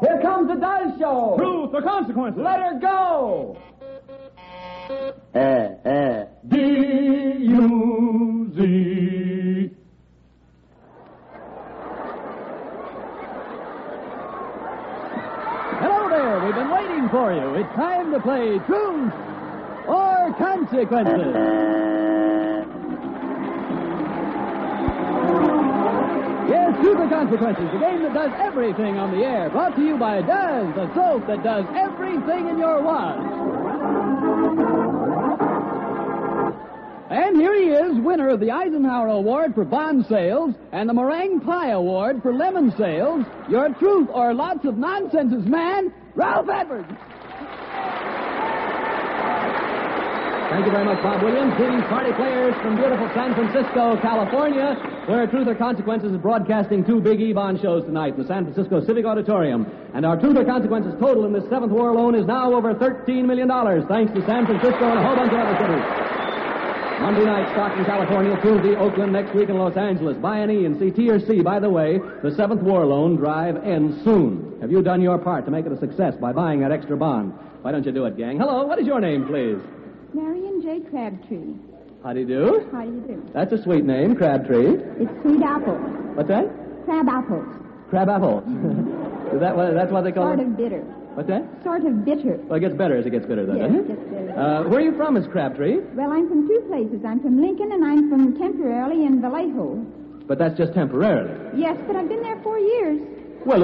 Here comes the Does Show. Truth or consequences? Let her go. D-U-Z. Hello there. We've been waiting for you. It's time to play Truth or Consequences. Yes, Truth or Consequences, the game that does everything on the air. Brought to you by Does, the soap that does everything in your wash. And here he is, winner of the Eisenhower Award for bond sales and the Meringue Pie Award for lemon sales, your truth or lots of nonsenses man, Ralph Edwards. Thank you very much, Bob Williams. Greetings, party players from beautiful San Francisco, California, where Truth or Consequences is broadcasting two big E-bond shows tonight in the San Francisco Civic Auditorium. And our Truth or Consequences total in this seventh war loan is now over $13 million, thanks to San Francisco and a whole bunch of other cities. Monday night, Stockton, California, Tuesday, Oakland, next week in Los Angeles. Buy an E and see T or C. By the way, the seventh war loan drive ends soon. Have you done your part to make it a success by buying that extra bond? Why don't you do it, gang? Hello, what is your name, please? Marion J. Crabtree. How do you do? How do you do? That's a sweet name, Crabtree. It's sweet apples. What's that? Crab apples. Crab apple. That's what they call it? Sort of bitter. What's that? Sort of bitter. Well, it gets better as it gets bitter, then, Yes, doesn't it it? gets better. Where are you from, Miss Crabtree? Well, I'm from two places. I'm from Lincoln and I'm from temporarily in Vallejo. But that's just temporarily. Yes, but I've been there 4 years. Well,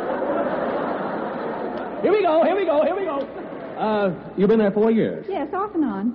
here we go. You've been there 4 years. Yes, off and on.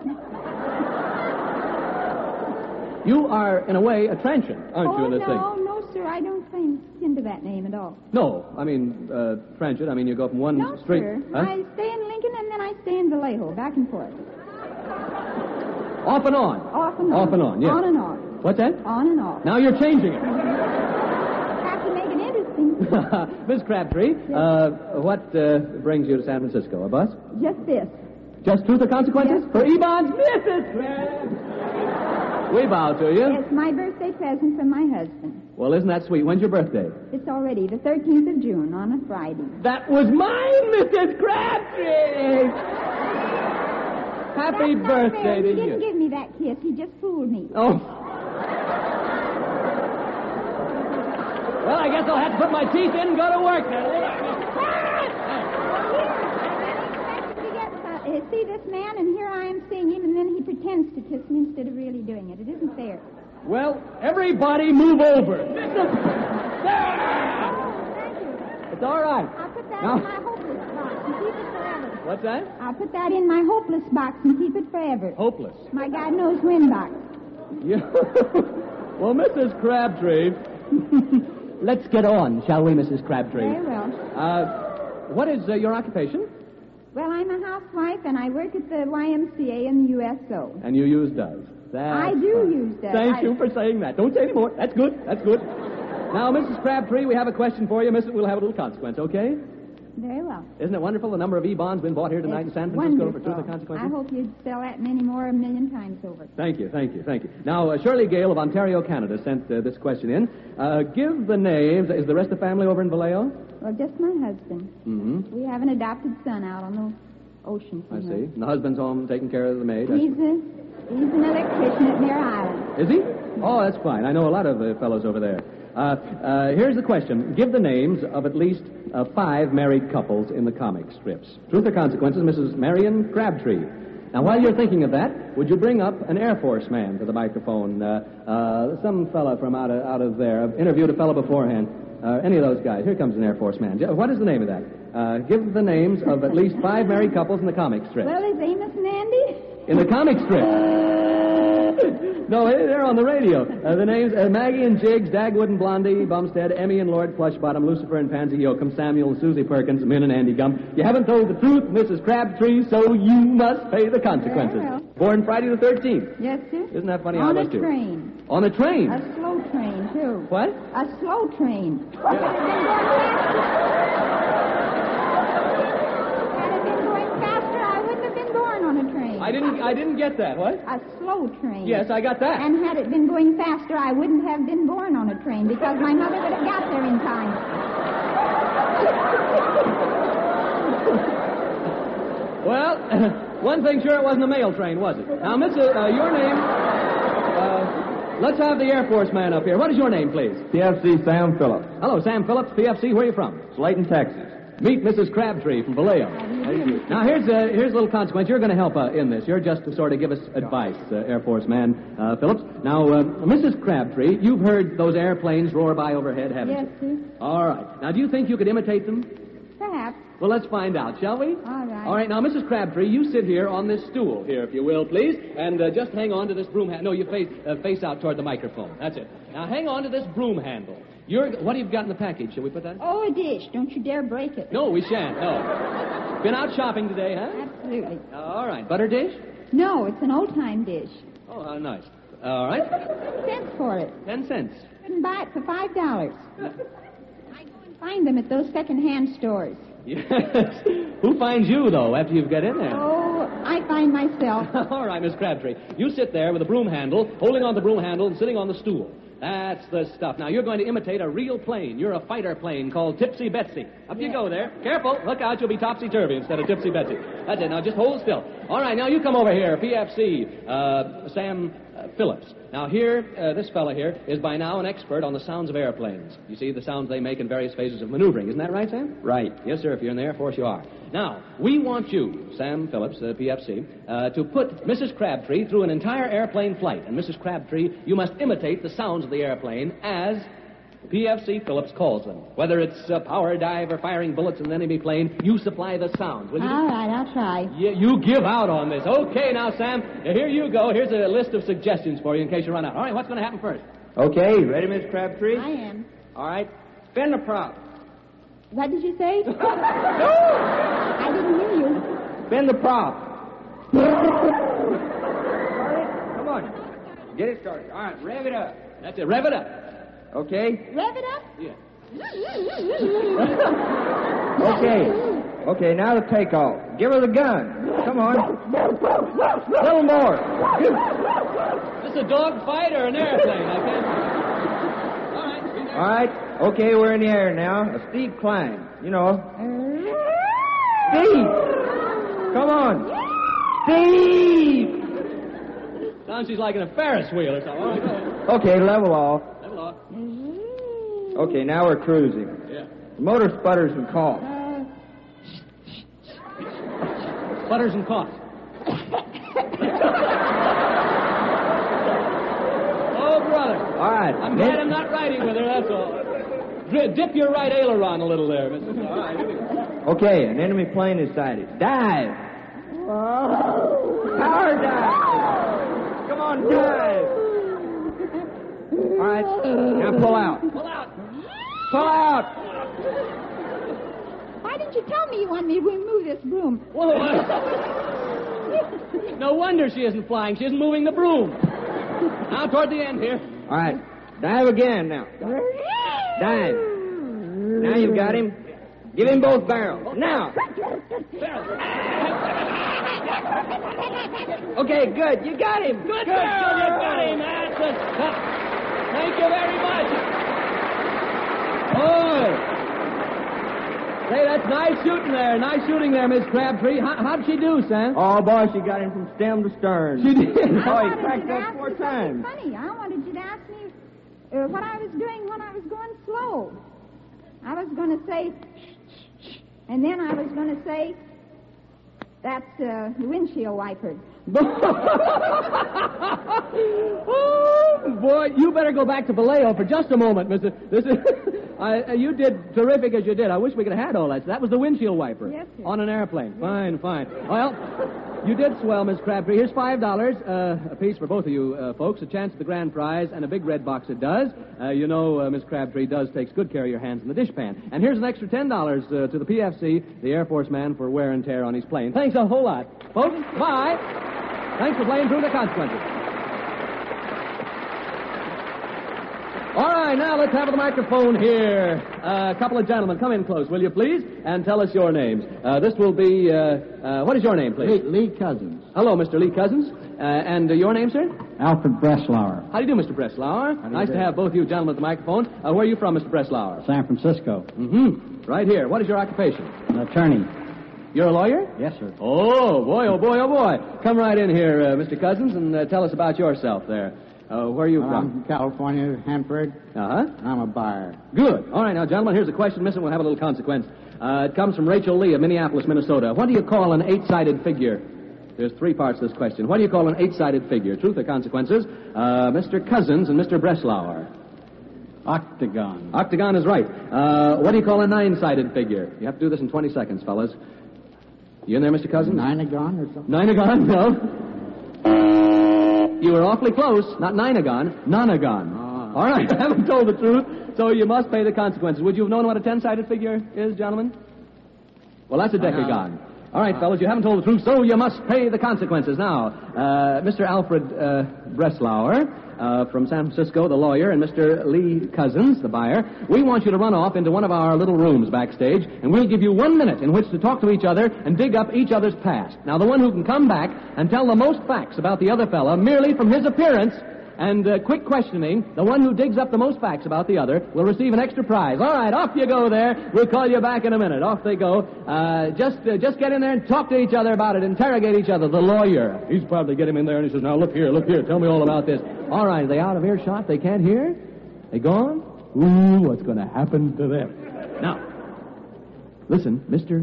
You are, in a way, a transient, aren't you, in this thing? No, sir, I don't claim into that name at all. No, I mean, transient. I mean, you go from one No, street... sir. Huh? I stay in Lincoln and then I stay in Vallejo, back and forth. Off and on. Off and on. Off and on, yes. On and off. What's that? On and off. Now you're changing it. Have to make it interesting. Miss Crabtree, what brings you to San Francisco? A bus? Just this. Just Truth or Consequences? Yes. For E-bonds, Mrs. Crabtree. We bow to you. It's my birthday present from my husband. Well, isn't that sweet? When's your birthday? It's already the 13th of June on a Friday. That was mine, Mrs. Crabtree! Happy That's not birthday fair. to He didn't you. give me that kiss. He just fooled me. Oh. Well, I guess I'll have to put my teeth in and go to work then. See this man, and here I am seeing him, and then he pretends to kiss me instead of really doing it. It isn't fair. Well, everybody move over. Oh, thank you. It's all right. I'll put that Now- in my hopeless box and keep it forever. What's that? I'll put that in my hopeless box and keep it forever. Hopeless. My God knows when box. Yeah. Well, Mrs. Crabtree, let's get on, shall we, Mrs. Crabtree? Very well. What is your occupation? Well, I'm a housewife, and I work at the YMCA in the USO. And you use does. I do use that. Thank you for saying that. Don't say any more. That's good. Now, Mrs. Crabtree, we have a question for you. We'll have a little consequence, okay? Very well. Isn't it wonderful the number of E-bonds been bought here tonight in San Francisco for Truth or Consequences? I hope you'd sell that many more a million times over. Thank you. Now, Shirley Gale of Ontario, Canada, sent this question in. Give the names. Is the rest of the family over in Vallejo? Well, just my husband. Mm-hmm. We have an adopted son out on the ocean. I see. And the husband's home taking care of the maid. He's an electrician at Mare Island. Is he? Oh, that's fine. I know a lot of fellows over there. Here's the question. Give the names of at least 5 married couples in the comic strips. Truth or Consequences, Mrs. Marion Crabtree. Now, while you're thinking of that, would you bring up an Air Force man to the microphone? Some fella from out of there. I've interviewed a fellow beforehand. Any of those guys. Here comes an Air Force man. What is the name of that? Give the names of at least 5 married couples in the comic strip. Well, is Amos and Andy? In the comic strip. No, they're on the radio. The names, Maggie and Jiggs, Dagwood and Blondie, Bumstead, Emmy and Lord Plushbottom, Lucifer and Pansy Yoakum, Samuel and Susie Perkins, Min and Andy Gump. You haven't told the truth, Mrs. Crabtree, so you must pay the consequences. Very well. Born Friday the 13th. Yes, sir. Isn't that funny? On I a must do. train. On a train? A slow train, too. What? A slow train. Had it been going faster, I wouldn't have been born on a train. I didn't get that. What? A slow train. Yes, I got that. And had it been going faster, I wouldn't have been born on a train because my mother would have got there in time. Well, one thing sure, it wasn't a mail train, was it? Now, Miss, your name... let's have the Air Force man up here. What is your name, please? PFC Sam Phillips. Hello, Sam Phillips, PFC. Where are you from? Slayton, Texas. Meet Mrs. Crabtree from Vallejo. Now, here's a little consequence. You're going to help in this. You're just to sort of give us advice, Air Force man Phillips. Now, Mrs. Crabtree, you've heard those airplanes roar by overhead, haven't Yes, you? sir. All right. Now, do you think you could imitate them? Perhaps. Well, let's find out, shall we? All right. All right. Now, Mrs. Crabtree, you sit here on this stool here, if you will, please, and just hang on to this broom handle. No, you face out toward the microphone. That's it. Now, hang on to this broom handle. What have you got in the package? Shall we put that? Oh, a dish. Don't you dare break it. No, we shan't. No. Been out shopping today, huh? Absolutely. All right. Butter dish? No, it's an old-time dish. Oh, how nice. All right. Cents for it. 10 cents. Couldn't buy it for $5. I go and find them at those second-hand stores. Yes. Who finds you, though, after you've got in there? Oh, I find myself. All right, Miss Crabtree. You sit there with a broom handle, holding on the broom handle and sitting on the stool. That's the stuff. Now, you're going to imitate a real plane. You're a fighter plane called Tipsy Betsy. Up you go there. Careful. Look out. You'll be topsy-turvy instead of Tipsy Betsy. That's it. Now, just hold still. All right. Now, you come over here. PFC, Sam Phillips. Now, here, this fella here is by now an expert on the sounds of airplanes. You see the sounds they make in various phases of maneuvering. Isn't that right, Sam? Right. Yes, sir. If you're in the Air Force, you are. Now, we want you, Sam Phillips, PFC, to put Mrs. Crabtree through an entire airplane flight. And Mrs. Crabtree, you must imitate the sounds of the airplane as PFC Phillips calls them. Whether it's a power dive or firing bullets in an enemy plane, you supply the sounds. Will you? All right, I'll try. Yeah, you give out on this. Okay, now, Sam, here you go. Here's a list of suggestions for you in case you run out. All right, what's going to happen first? Okay, ready, Miss Crabtree? I am. All right. Spin the prop. What did you say? I didn't hear you. Spin the prop. Come on. Get it started. All right, rev it up. That's it. Rev it up. Okay? Rev it up? Yeah. Okay, now the takeoff. Give her the gun. Come on. A little more. This is a dog fight or an airplane, I can't... All right. All right. Okay, we're in the air now. A steep climb. You know. Steep. Come on. Steep. Sounds she's like in a Ferris wheel or something. All right, go ahead. Okay, level off. Level off. Okay, now we're cruising. Yeah. The motor sputters and coughs. Sputters and coughs. Oh, brother. All right. I'm glad I'm not riding with her, that's all. Dip your right aileron a little there, Mrs. All right, here we go. Okay, an enemy plane is sighted. Dive. Power dive. Come on, dive. All right, now pull out. Pull out. Pull out. Why didn't you tell me you wanted me to remove this broom? Whoa. No wonder she isn't flying. She isn't moving the broom. Now, toward the end here. All right, dive again now. Dive. Now you've got him. Give him both barrels. Now. Okay, good. You got him. Good girl, you got him. That's it. Thank you very much. Oh. Say, that's nice shooting there. Nice shooting there, Miss Crabtree. How'd she do, Sam? Oh, boy, she got him from stem to stern. She did. Oh, he wanted cracked you to up ask 4 me times. something funny. I wanted you to ask me what I was doing when I was going slow. I was going to say, and then I was going to say, that's the windshield wiper. Oh, boy, you better go back to Vallejo for just a moment, Mr. You did terrific as you did. I wish we could have had all that. That was the windshield wiper. Yes, sir. On an airplane. Fine, fine. Well, you did swell, Miss Crabtree. Here's $5 a piece for both of you folks. A chance at the grand prize and a big red box it does. You know, Miss Crabtree takes good care of your hands in the dishpan. And here's an extra $10 to the PFC, the Air Force man, for wear and tear on his plane. Thanks a whole lot. Folks, bye. Thanks for playing through the consequences. All right, now let's have the microphone here. A couple of gentlemen, come in close, will you, please? And tell us your names. This will be, what is your name, please? Lee Cousins. Hello, Mr. Lee Cousins. And your name, sir? Alfred Breslauer, How do you do, Mr. Breslauer? Nice to have both of you gentlemen at the microphone. Where are you from, Mr. Breslauer? San Francisco. Mm-hmm. Right here. What is your occupation? An attorney. You're a lawyer? Yes, sir. Oh, boy, oh, boy, oh, boy. Come right in here, Mr. Cousins, and tell us about yourself there. Where are you I'm from? from California, Hanford. Uh-huh. I'm a buyer. Good. All right, now, gentlemen, here's a question missing. We'll have a little consequence. It comes from Rachel Lee of Minneapolis, Minnesota. What do you call an eight-sided figure? There's three parts to this question. What do you call an eight-sided figure? Truth or consequences? Mr. Cousins and Mr. Breslauer. Octagon. Octagon is right. What do you call a nine-sided figure? You have to do this in 20 seconds, fellas. You in there, Mr. Cousins? Nineagon or something? Nineagon? No. You were awfully close. Not nineagon. Nonagon. Ah. All right, I haven't told the truth, so you must pay the consequences. Would you have known what a 10-sided figure is, gentlemen? Well, that's a decagon. All right, fellas, you haven't told the truth, so you must pay the consequences. Now, Mr. Alfred Breslauer from San Francisco, the lawyer, and Mr. Lee Cousins, the buyer, we want you to run off into one of our little rooms backstage, and we'll give you 1 minute in which to talk to each other and dig up each other's past. Now, the one who can come back and tell the most facts about the other fella merely from his appearance and quick questioning, the one who digs up the most facts about the other will receive an extra prize. All right, off you go there. We'll call you back in a minute. Off they go. Just get in there and talk to each other about it. Interrogate each other. The lawyer. He's probably get him in there, and he says, now, look here. Tell me all about this. All right, are they out of earshot? They can't hear? They gone? Ooh, what's going to happen to them? Now, listen,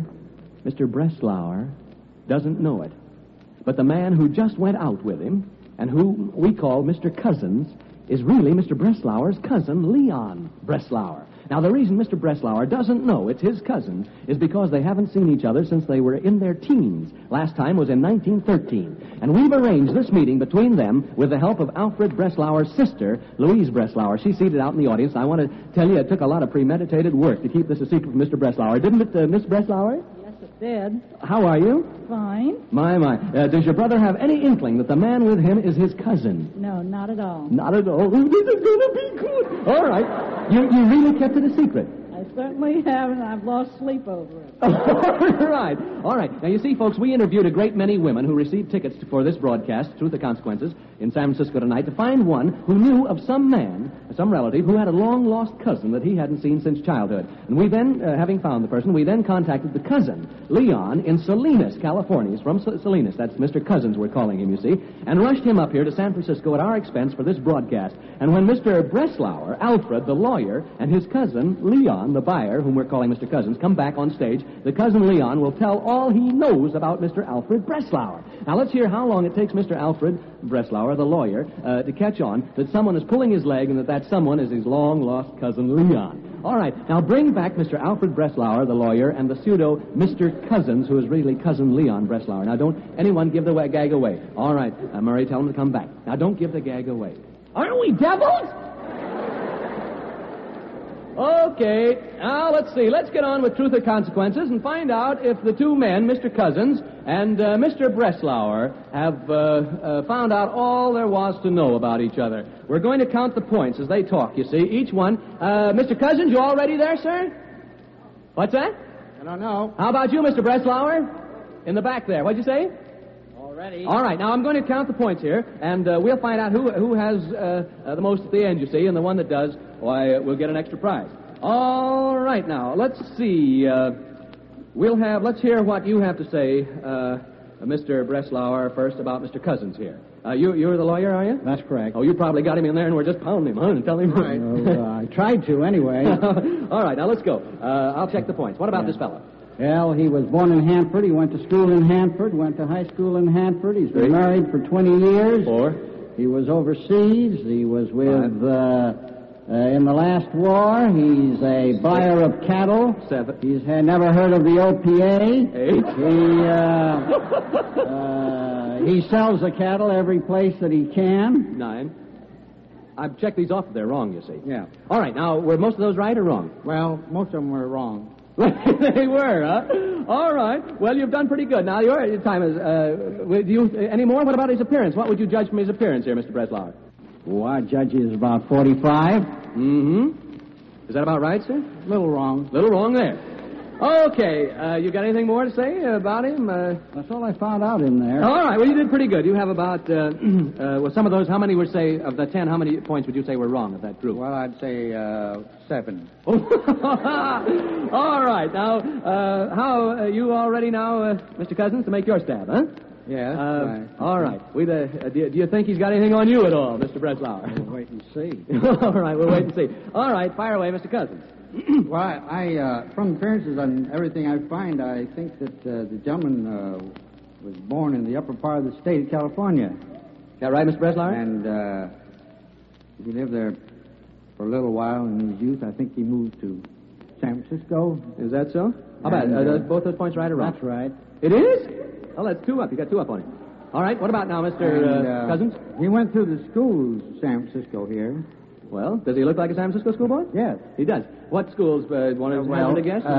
Mr. Breslauer doesn't know it. But the man who just went out with him and who we call Mr. Cousins, is really Mr. Breslauer's cousin, Leon Breslauer. Now, the reason Mr. Breslauer doesn't know it's his cousin is because they haven't seen each other since they were in their teens. Last time was in 1913. And we've arranged this meeting between them with the help of Alfred Breslauer's sister, Louise Breslauer. She's seated out in the audience. I want to tell you it took a lot of premeditated work to keep this a secret from Mr. Breslauer. Didn't it, Miss Breslauer? It did. How are you? Fine. My. Does your brother have any inkling that the man with him is his cousin? No, not at all. Not at all. Oh, this is going to be good. All right. You really kept it a secret. I certainly have, and I've lost sleep over it. All right. Now, you see, folks, we interviewed a great many women who received tickets for this broadcast, Truth or Consequences, in San Francisco tonight, to find one who knew of some man, some relative, who had a long-lost cousin that he hadn't seen since childhood. And we then, having found the person, we then contacted the cousin, Leon, in Salinas, California. He's from Salinas. That's Mr. Cousins, we're calling him, you see, and rushed him up here to San Francisco at our expense for this broadcast. And when Mr. Breslauer, Alfred, the lawyer, and his cousin, Leon, the buyer, whom we're calling Mr. Cousins, come back on stage, the cousin Leon will tell all he knows about Mr. Alfred Breslauer. Now, let's hear how long it takes Mr. Alfred Breslauer, the lawyer, to catch on that someone is pulling his leg and that someone is his long-lost cousin Leon. All right, now bring back Mr. Alfred Breslauer, the lawyer, and the pseudo Mr. Cousins, who is really cousin Leon Breslauer. Now, don't anyone give the gag away. All right, Murray, tell him to come back. Now, don't give the gag away. Aren't we devils? Okay, now let's see. Let's get on with Truth or Consequences and find out if the two men, Mr. Cousins and Mr. Breslauer, have found out all there was to know about each other. We're going to count the points as they talk, you see. Each one. Mr. Cousins, you all ready there, sir? What's that? I don't know. How about you, Mr. Breslauer? In the back there. What'd you say? Already. All right, now I'm going to count the points here, and we'll find out who has the most at the end, you see, and the one that does, why, we'll get an extra prize. All right, now, let's see. Let's hear what you have to say, Mr. Breslauer, first about Mr. Cousins here. You're the lawyer, are you? That's correct. Oh, you probably got him in there and we're just pounding him, huh, and telling him. Right. I tried to, anyway. All right, now let's go. I'll check the points. What about this fellow? Well, he was born in Hanford. He went to school in Hanford, went to high school in Hanford. He's been married for 20 years. 4. He was overseas. He was with, in the last war. He's a buyer of cattle. 7. He's never heard of the OPA. 8. He sells the cattle every place that he can. 9. I've checked these off if they're wrong, you see. Yeah. All right, now, were most of those right or wrong? Well, most of them were wrong. They were, huh? All right. Well, you've done pretty good. Now, your time is... any more? What about his appearance? What would you judge from his appearance here, Mr. Breslauer? Oh, I judge he is about 45. Mm-hmm. Is that about right, sir? A little wrong. Little wrong there. Okay, you got anything more to say about him? That's all I found out in there. All right, well, you did pretty good. You have about, well, some of those, how many would say, of the 10, how many points would you say were wrong of that group? Well, I'd say 7. All right, now, how, you all ready now, Mr. Cousins, to make your stab, huh? Yeah, right. All right. Do you think he's got anything on you at all, Mr. Breslauer? We'll wait and see. All right, we'll wait and see. All right, fire away, Mr. Cousins. Well, I from appearances and everything I find, I think that the gentleman was born in the upper part of the state of California. Is that right, Mr. Breslauer? And he lived there for a little while in his youth. I think he moved to San Francisco. Is that so? How about both those points right or wrong? That's right. It is? Oh, that's 2 up. You got 2 up on him. All right, what about now, Mr. Cousins? He went through the schools, San Francisco here. Well, does he look like a San Francisco schoolboy? Yes. He does. What schools? Want to hazard a guess?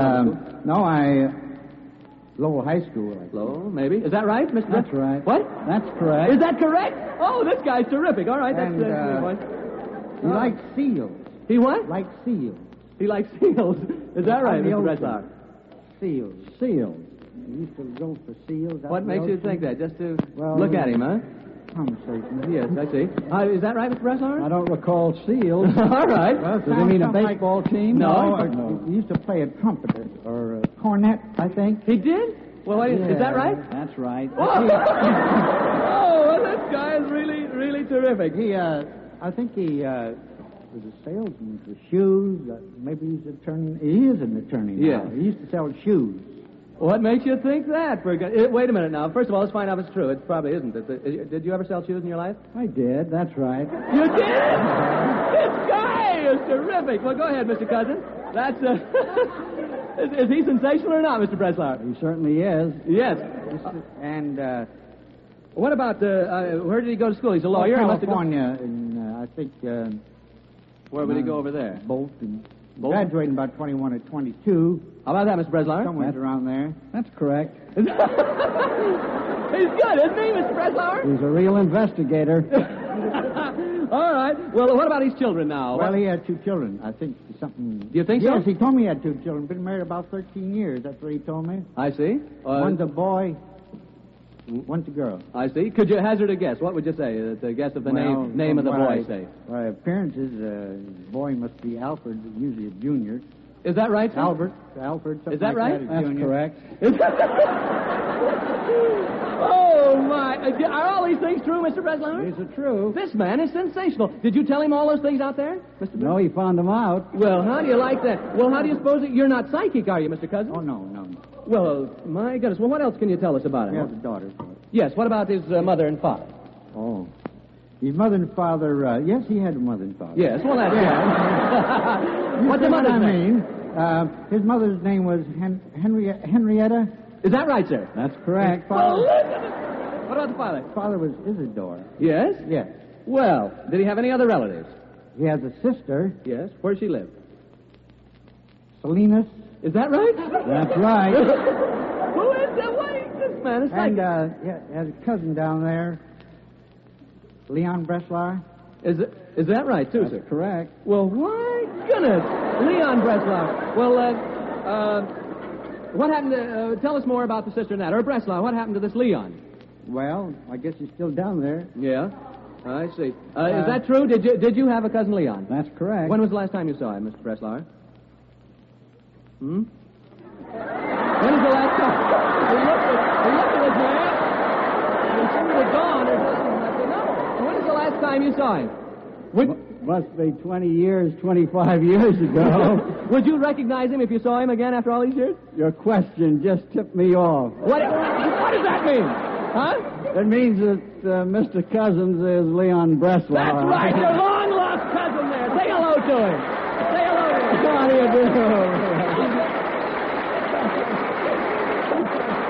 Lowell High School. Lowell, maybe. Is that right, Mr. That's right. What? That's correct. Is that correct? Oh, this guy's terrific. All right, that's And, 3 points. He likes seals. He what? Likes seals. He likes seals. Is that right, On the Mr. ocean. Breslauer? Seals. Seals. He used to go for seals. What makes you think that? Just to Well, look at him, huh? Conversation. Yes, I see. Is that right, Mr. Breslauer? I don't recall seals. All right. Well, does he mean a baseball team? No. He used to play a trumpet or a cornet, I think. He did? Well, wait, is that right? That's right. Oh, well, this guy is really, really terrific. I think he was a salesman for shoes. Maybe he's an attorney. He is an attorney now. Yeah. He used to sell shoes. What makes you think that? Wait a minute now. First of all, let's find out if it's true. It probably isn't. Did you ever sell shoes in your life? I did. That's right. You did? This guy is terrific. Well, go ahead, Mr. Cousin. That's, is he sensational or not, Mr. Breslauer? He certainly is. Yes. And what about, where did he go to school? He's a lawyer. California, and I think... Where would he go over there? Bolton. Bolton? Graduated about 21 or 22. How about that, Mr. Breslauer? Somewhere around there. That's correct. He's good, isn't he, Mr. Breslauer? He's a real investigator. All right. Well, what about his children now? Well, he had 2 children. I think something... Do you think so? Yes, he told me he had 2 children. Been married about 13 years. That's what he told me. I see. One's a boy, one's a girl. I see. Could you hazard a guess? What would you say? The guess of the name of the boy, say. By appearances, the boy must be Alfred, usually a junior. Is that right, sir? Alfred, something Is that like right? That, That's junior. correct. Oh, my. Are all these things true, Mr. Breslauer? These are true. This man is sensational. Did you tell him all those things out there, Mr. No, he found them out. Well, how do you like that? Well, how do you suppose you're not psychic, are you, Mr. Cousin? Oh, no. Well, my goodness. Well, what else can you tell us about him? He has a daughter. Yes, what about his mother and father? Oh. His mother and father, yes, he had a mother and father. Yes, well, that's What's the mother's name? His mother's name was Henrietta. Is that right, sir? That's correct. Well, listen. What about the father? His father was Isidore. Yes? Yes. Well, did he have any other relatives? He has a sister, Yes. Where does she live? Salinas. Is that right? That's right. Who is that? Wait, this man is And psychic. he has a cousin down there, Leon Breslauer. Is that right, too, sir? That's correct. Well, my goodness. Leon Breslauer. Well, what happened to... tell us more about the sister and that. Or Breslauer, what happened to this Leon? Well, I guess he's still down there. Yeah. I see. Is that true? Did you have a cousin Leon? That's correct. When was the last time you saw him, Mr. Breslauer? When was the last time? He looked at this man. He seemed to have gone or something. I said, no. When was the last time you saw him? Must be 20 years, 25 years ago. Would you recognize him if you saw him again after all these years? Your question just tipped me off. What does that mean? Huh? It means that Mr. Cousins is Leon Breslauer. That's right. Your long-lost cousin there. Say hello to him. Say hello to him. How do you do?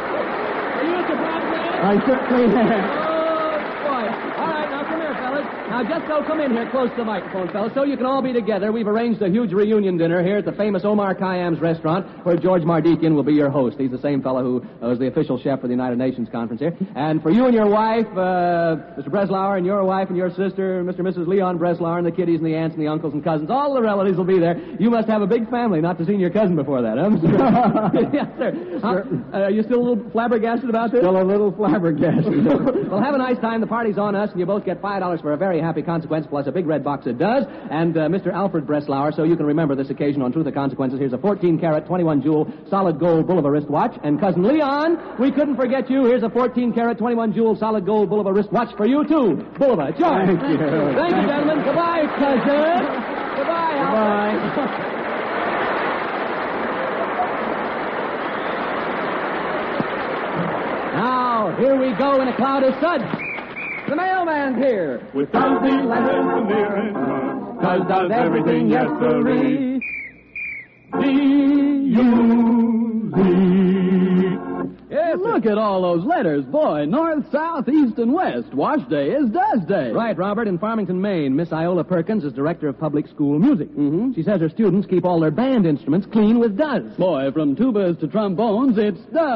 Are you a surprised man? I certainly am. Oh, boy. All right, now come here, fellas. Now, just so come in here close to the microphone, fellas, so you can all be together. We've arranged a huge reunion dinner here at the famous Omar Khayyam's restaurant, where George Mardikian will be your host. He's the same fellow who was the official chef for the United Nations Conference here. And for you and your wife, Mr. Breslauer, and your wife and your sister, Mr. and Mrs. Leon Breslauer, and the kiddies and the aunts and the uncles and cousins, all the relatives will be there. You must have a big family not to see your cousin before that, huh, Mr. Yes, sir. Are you still a little flabbergasted about this? Still a little flabbergasted. Well, have a nice time. The party's on us, and you both get $5 for a very happy consequence, plus a big red box it does. And Mr. Alfred Breslauer, so you can remember this occasion on Truth or Consequences, here's a 14-carat, 21-jewel, solid gold Bulova wristwatch. And Cousin Leon, we couldn't forget you. Here's a 14-carat, 21-jewel, solid gold Bulova wristwatch for you, too. Bulova, George. Thank you. Thank you, gentlemen. Goodbye, cousin. Goodbye, Alfred. Goodbye. Now, here we go in a cloud of suds. The mailman's here. With thousands letters near and far, does everything, yes, sirree. D-U-Z. Yes, look at all those letters. Boy, north, south, east, and west. Wash day is Does Day. Right, Robert. In Farmington, Maine, Miss Iola Perkins is director of public school music. Mm-hmm. She says her students keep all their band instruments clean with Does. Boy, from tubas to trombones, it's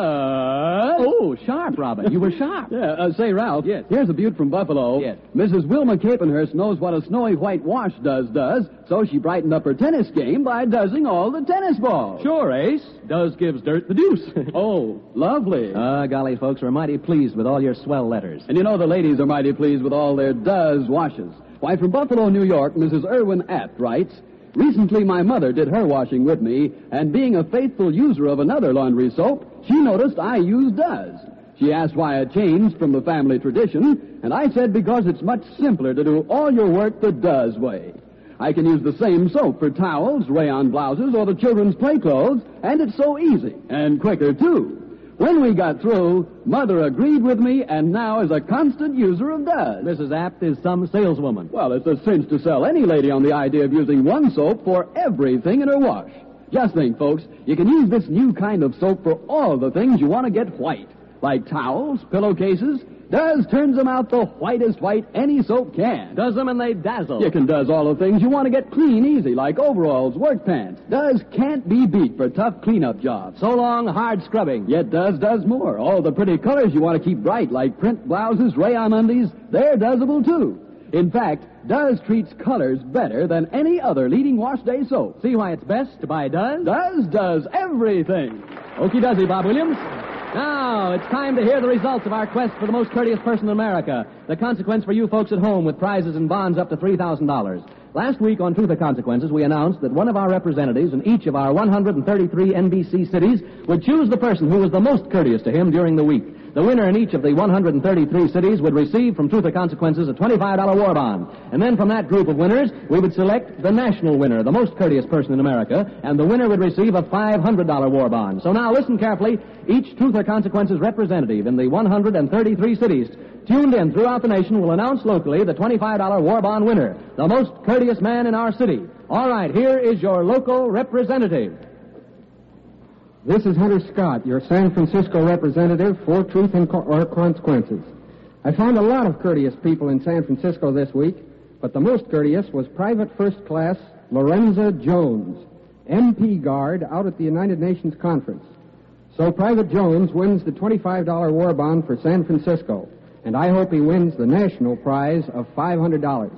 Does. Oh, sharp, Robert. You were sharp. Yeah, say, Ralph. Yes. Here's a beaut from Buffalo. Yes. Mrs. Wilma Capenhurst knows what a snowy white wash does, so she brightened up her tennis game by doesing all the tennis balls. Sure, Ace. Does gives dirt the deuce. Oh, lovely. Golly, folks, we're mighty pleased with all your swell letters. And you know the ladies are mighty pleased with all their Does washes. Why, from Buffalo, New York, Mrs. Irwin Apt writes, recently my mother did her washing with me, and being a faithful user of another laundry soap, she noticed I use Does. She asked why I changed from the family tradition, and I said because it's much simpler to do all your work the Does way. I can use the same soap for towels, rayon blouses, or the children's play clothes, and it's so easy, and quicker, too. When we got through, Mother agreed with me and now is a constant user of Does. Mrs. Apt is some saleswoman. Well, it's a cinch to sell any lady on the idea of using one soap for everything in her wash. Just think, folks, you can use this new kind of soap for all the things you want to get white, like towels, pillowcases. Does turns them out the whitest white any soap can. Does them and they dazzle. You can Does all the things you want to get clean easy, like overalls, work pants. Does can't be beat for tough cleanup jobs. So long, hard scrubbing. Yet Does does more. All the pretty colors you want to keep bright, like print blouses, rayon undies, they're Doesable too. In fact, Does treats colors better than any other leading wash day soap. See why it's best to buy Does? Does does everything. Okie dokie, Bob Williams. Now, it's time to hear the results of our quest for the most courteous person in America. The consequence for you folks at home with prizes and bonds up to $3,000. Last week on Truth or Consequences, we announced that one of our representatives in each of our 133 NBC cities would choose the person who was the most courteous to him during the week. The winner in each of the 133 cities would receive from Truth or Consequences a $25 war bond. And then from that group of winners, we would select the national winner, the most courteous person in America, and the winner would receive a $500 war bond. So now listen carefully. Each Truth or Consequences representative in the 133 cities tuned in throughout the nation will announce locally the $25 war bond winner, the most courteous man in our city. All right, here is your local representative. This is Hunter Scott, your San Francisco representative for Truth or Consequences. I found a lot of courteous people in San Francisco this week, but the most courteous was Private First Class Lorenza Jones, MP Guard out at the United Nations Conference. So Private Jones wins the $25 war bond for San Francisco, and I hope he wins the national prize of $500.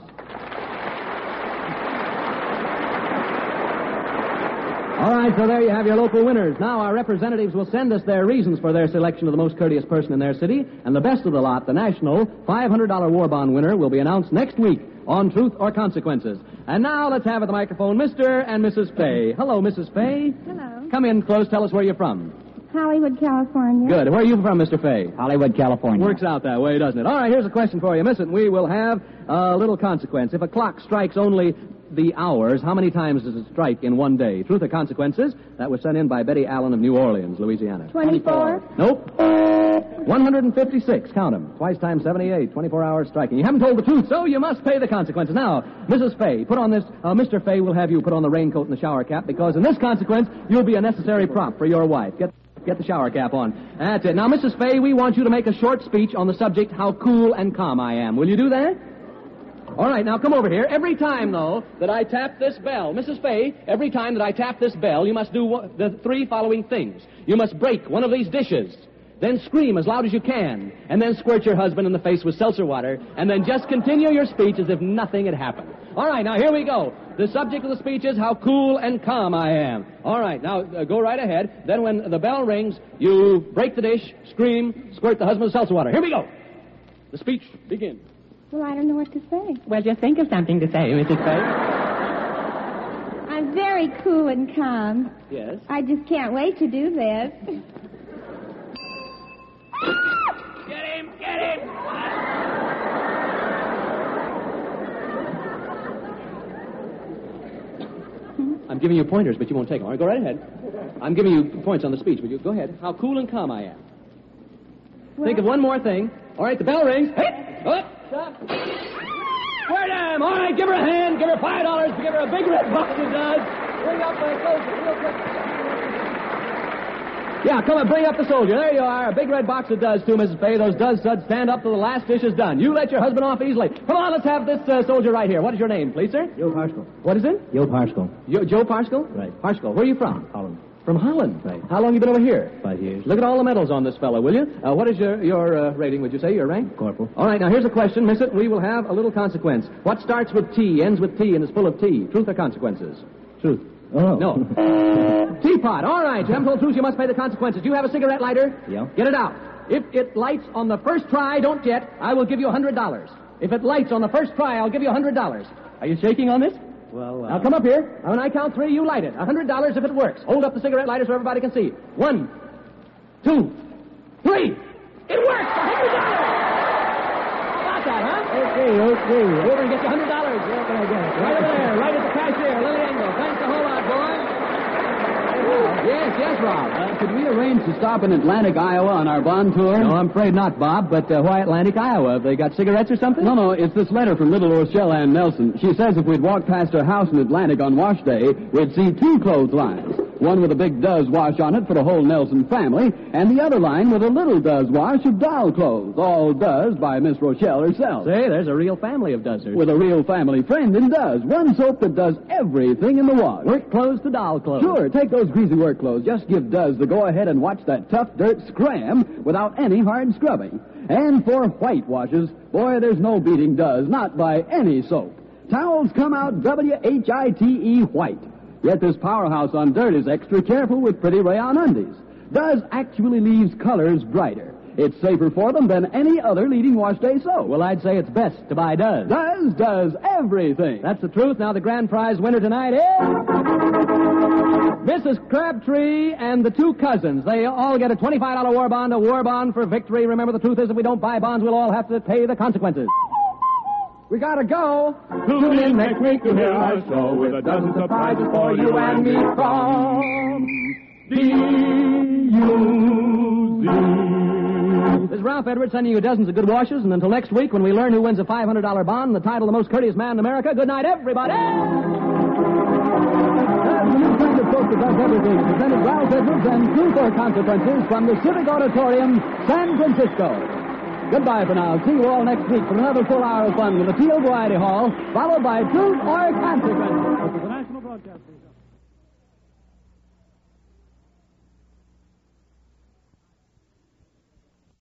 All right, so there you have your local winners. Now our representatives will send us their reasons for their selection of the most courteous person in their city, and the best of the lot, the national $500 war bond winner, will be announced next week on Truth or Consequences. And now let's have at the microphone Mr. and Mrs. Fay. Hello, Mrs. Fay. Hello. Come in close. Tell us where you're from. Hollywood, California. Good. Where are you from, Mr. Fay? Hollywood, California. Works out that way, doesn't it? All right, here's a question for you. Miss it, and we will have a little consequence. If a clock strikes only the hours, how many times does it strike in one day? Truth or Consequences? That was sent in by Betty Allen of New Orleans, Louisiana. 24. Nope. 156. Count them. Twice times 78. 24 hours striking. You haven't told the truth, so you must pay the consequences. Now, Mrs. Fay, put on this. Mr. Fay will have you put on the raincoat and the shower cap, because in this consequence, you'll be a necessary prop for your wife. Get the shower cap on. That's it. Now, Mrs. Fay, we want you to make a short speech on the subject, how cool and calm I am. Will you do that? All right, now come over here. Every time, though, that I tap this bell, Mrs. Fay, every time that I tap this bell, you must do the 3 following things. You must break one of these dishes, then scream as loud as you can, and then squirt your husband in the face with seltzer water, and then just continue your speech as if nothing had happened. All right, now here we go. The subject of the speech is how cool and calm I am. All right, now go right ahead. Then when the bell rings, you break the dish, scream, squirt the husband with seltzer water. Here we go. The speech begins. Well, I don't know what to say. Well, just think of something to say, Mrs. Fay. I'm very cool and calm. Yes? I just can't wait to do this. Get him! Get him! I'm giving you pointers, but you won't take them. All right, go right ahead. I'm giving you points on the speech, but you go ahead. How cool and calm I am. Well, Think of one more thing. All right, the bell rings. Hey! Up! Stop! Square down! All right, give her a hand. Give her $5. Give her a big red box of duds. Bring up the soldier real quick. Yeah, come on, bring up the soldier. There you are. A big red box of duds, too, Mrs. Fay. Those duds suds stand up till the last dish is done. You let your husband off easily. Come on, let's have this soldier right here. What is your name, please, sir? Joe Parskel. What is it? Joe Parskel. Joe Parskel? Right. Parskel. Where are you from? Holland. From Holland? Right. How long you been over here? 5 years. Look at all the medals on this fellow, will you? What is your rating, would you say, your rank? Corporal. All right, now here's a question. Miss it, we will have a little consequence. What starts with T, ends with T, and is full of T? Truth or consequences? Truth. Oh. No. Teapot. All right, you haven't told truth, you must pay the consequences. Do you have a cigarette lighter? Yeah. Get it out. If it lights on the first try, don't jet, I will give you $100. If it lights on the first try, I'll give you $100. Are you shaking on this? Well, Now come up here. When I count 3, you light it. $100 if it works. Hold up the cigarette lighter so everybody can see. 1, 2, 3. It works! $100! How about that, huh? Okay. Go over and get you $100. Where can I get it? Right over there, right at the cashier, Lily Engel. Thanks a whole lot, boy. Yes, Rob. Could we arrange to stop in Atlantic, Iowa on our bond tour? No, I'm afraid not, Bob. But why Atlantic, Iowa? Have they got cigarettes or something? No, it's this letter from little Rochelle Ann Nelson. She says if we'd walk past her house in Atlantic on wash day, we'd see 2 clotheslines. One with a big Does wash on it for the whole Nelson family, and the other line with a little Does wash of doll clothes, all Does by Miss Rochelle herself. Say, there's a real family of Doesers. With a real family friend in Does. One soap that does everything in the wash. Work clothes to doll clothes. Sure, take those greasy work clothes. Just give Does the go-ahead and watch that tough dirt scram without any hard scrubbing. And for white washes, boy, there's no beating Does, not by any soap. Towels come out W-H-I-T-E white. Yet this powerhouse on dirt is extra careful with pretty rayon undies. Does actually leaves colors brighter. It's safer for them than any other leading wash day soap. Well, I'd say it's best to buy Does. Does does everything. That's the truth. Now the grand prize winner tonight is Mrs. Crabtree and the 2 cousins. They all get a $25 war bond, a war bond for victory. Remember, the truth is if we don't buy bonds, we'll all have to pay the consequences. We gotta go. Tune in next week to hear our show with a dozen surprises for you and me from D-U-Z. This is Ralph Edwards sending you dozens of good washes, and until next week when we learn who wins a $500 bond and the title of the most courteous man in America, good night, everybody! That's the new kind of soap that does everything. Presented Ralph Edwards and Truth or Consequences from the Civic Auditorium, San Francisco. Goodbye for now. See you all next week for another full hour of fun with the Teal Variety Hall, followed by Truth or Consequences. This is the National Broadcasting Company.